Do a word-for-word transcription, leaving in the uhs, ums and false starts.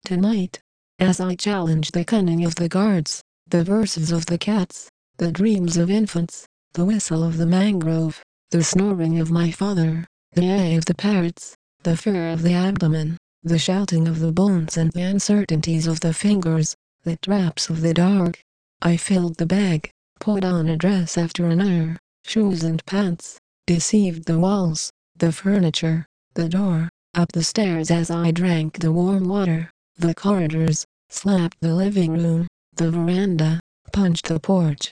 tonight. As I challenged the cunning of the guards, the verses of the cats, the dreams of infants, the whistle of the mangrove, the snoring of my father, the eye of the parrots, the fear of the abdomen, the shouting of the bones and the uncertainties of the fingers, the traps of the dark. I filled the bag, put on a dress after another, shoes and pants, deceived the walls, the furniture, the door, up the stairs as I drank the warm water, the corridors, slapped the living room, the veranda, punched the porch,